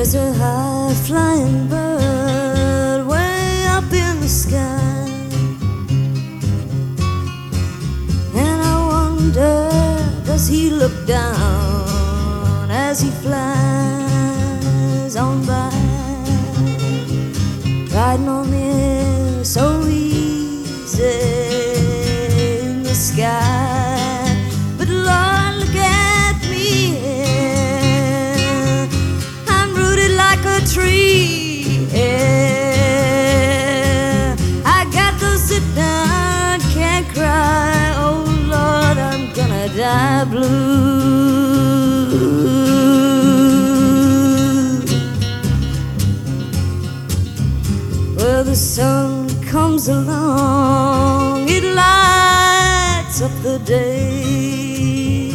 There's a high-flying bird way up in the sky, and I wonder, does he look down as he flies on by, riding on the air so easy in the sky. But Lord, look at me here, I'm rooted like a tree here. I got to sit down, can't cry, oh Lord, I'm gonna die blue. Well, the sun comes along, it lights up the day,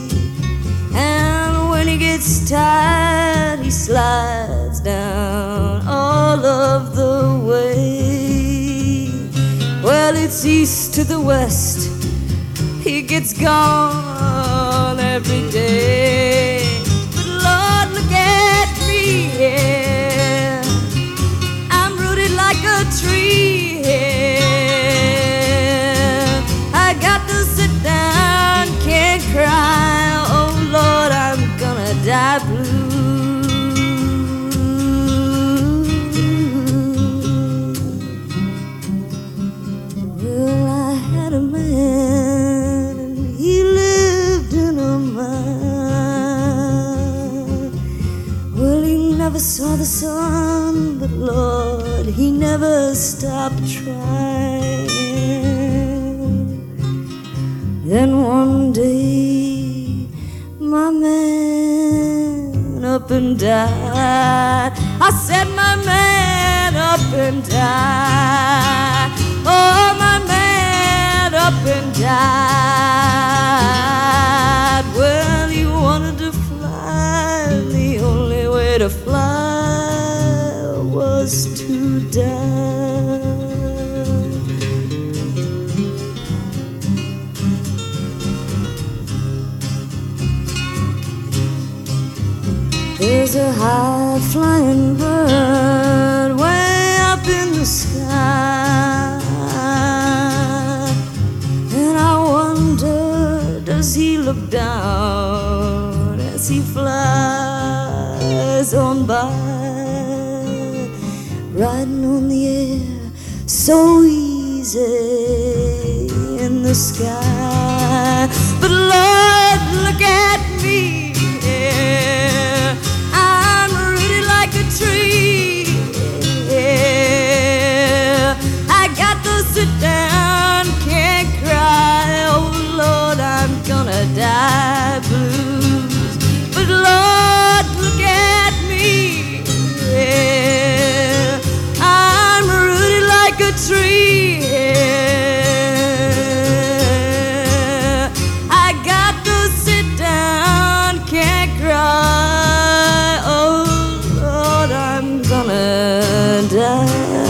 and when he gets tired, he slides down all of the way. Well, it's east to the west, he gets gone every day. But Lord, look at me here, I'm rooted like a tree here. I got to sit down, can't cry, oh Lord, I'm gonna die blue. Well, I had a man, he lived in a mine. Well, he never saw the sun, but Lord, he never stopped trying. Then one day, my man up and died. I said my man up and died. Oh, my man up and died. Well, he wanted to fly, the only way to fly was to die. There's a high-flying bird way up in the sky, and I wonder, does he look down as he flies on by, riding on the air so easy in the sky. But Lord, look at me here, I'm rooted like a tree here. I got to sit down, can't cry, oh Lord, I'm gonna die blues. But Lord, look at me here, I'm rooted like a tree here. I got to sit down, can't cry, oh Lord, I'm gonna die.